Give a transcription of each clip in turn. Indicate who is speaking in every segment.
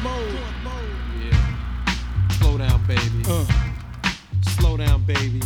Speaker 1: Yeah. Slow down, baby. Slow down, baby.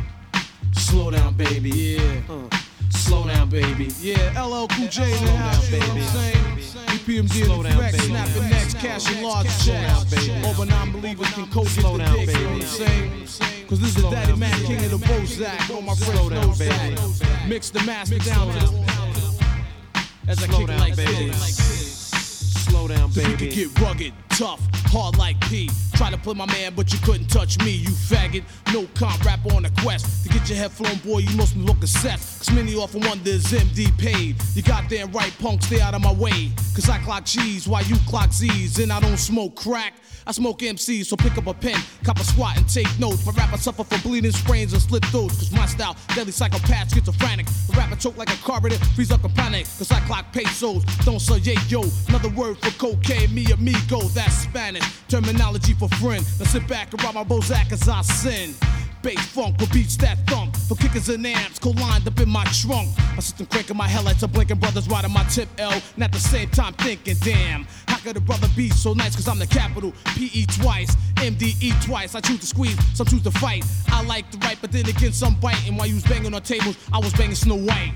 Speaker 1: Slow down, baby. Yeah. Slow down, baby.
Speaker 2: Yeah, LL Cool J in the house, you know what I'm saying? EPMD in the effect, snapping necks, cashing large checks. All but non-believers can code get the dick, you know what I'm saying? Cause this is the Daddy Mac King of the Bozak. All my friends know that. Mix the master down to the as I kick it like this.
Speaker 1: Slow down, baby.
Speaker 2: You can get rugged, tough, hard like P. Try to play my man, but you couldn't touch me, you faggot. No comp rapper on a quest. To get your head flown, boy, you must be looking set. Cause many often wonder is MD paid. You goddamn right, punk, stay out of my way. Cause I clock G's while you clock Z's. And I don't smoke crack. I smoke MCs, so pick up a pen, cop a squat and take notes. For rapper suffer from bleeding sprains and slit throats. Cause my style, deadly psychopath, schizophrenic. The rapper choke like a carburetor, freeze up a panic. Cause I clock pesos, don't say yeah, yo. Another word for cocaine, mi amigo, that's Spanish. Terminology for friend. Now sit back and rob my Bozak as I sin. Bass funk with beats that thump. For kickers and amps, co-lined up in my trunk. My system cranking my headlights, are blinking brothers riding my tip L. And at the same time thinking, damn, how could a brother be so nice? Cause I'm the capital, P-E twice, M-D-E twice. I choose to squeeze, some choose to fight. I like to write, but then again some bite. And while you was banging on tables, I was banging Snow White.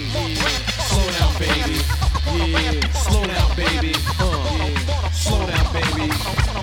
Speaker 1: Slow down, baby. Yeah, slow down, baby. Yeah, slow down, baby.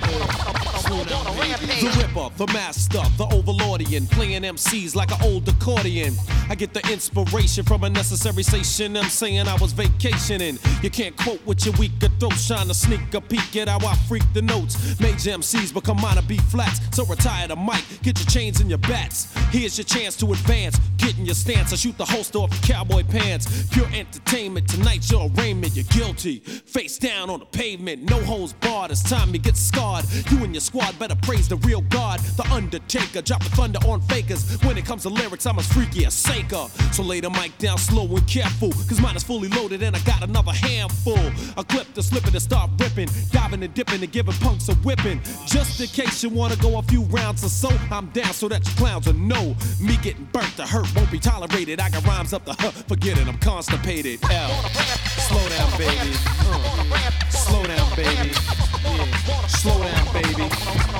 Speaker 1: Slow down, baby. The ripper, the master, the overlordian, playing MCs like an old accordion. I get the inspiration from a necessary station. I'm saying I was vacationing. You can't quote with your weaker throats, trying to sneak a peek at how I freak the notes. Major MCs become minor B flats, so retire the mic, get your chains and your bats. Here's your chance to advance, get in your stance. I shoot the holster off your cowboy pants. Pure entertainment, tonight's your arraignment. You're guilty, face down on the pavement, no holds barred. It's time you get scarred. You and your squad better praise the real God, the Undertaker, dropping thunder on fakers. When it comes to lyrics, I'm as freaky as Saker. So lay the mic down slow and careful, cause mine is fully loaded and I got another handful. A clip to slip it and start ripping, diving and dipping and giving punks a whipping. Just in case you wanna go a few rounds or so, I'm down so that you clowns will know. Me getting burnt to hurt won't be tolerated. I got rhymes up the forget it, I'm constipated. L. Slow down, baby. Slow down, baby. Yeah. Slow down, baby.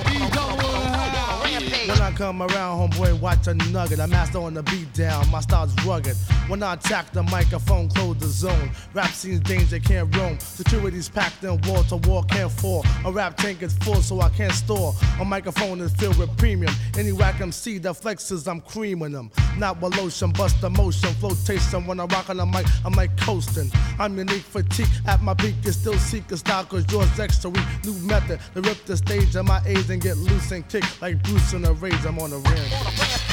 Speaker 3: When I come around, homeboy, watch a nugget. I master on the beat down, my style's rugged. When I attack the microphone, close the zone. Rap scene's danger, can't roam. Security's packed in wall to wall, can't fall. A rap tank is full, so I can't store. A microphone is filled with premium. Any whack MC that flexes, I'm creaming them. Not with lotion, bust the motion, flotation. When I rock on the mic, I'm like coasting. I'm unique fatigue, at my peak, you still seek a style, cause yours extra weak. New method to rip the stage of my age and get loose and kick like Bruce in a rage. I'm on the rim.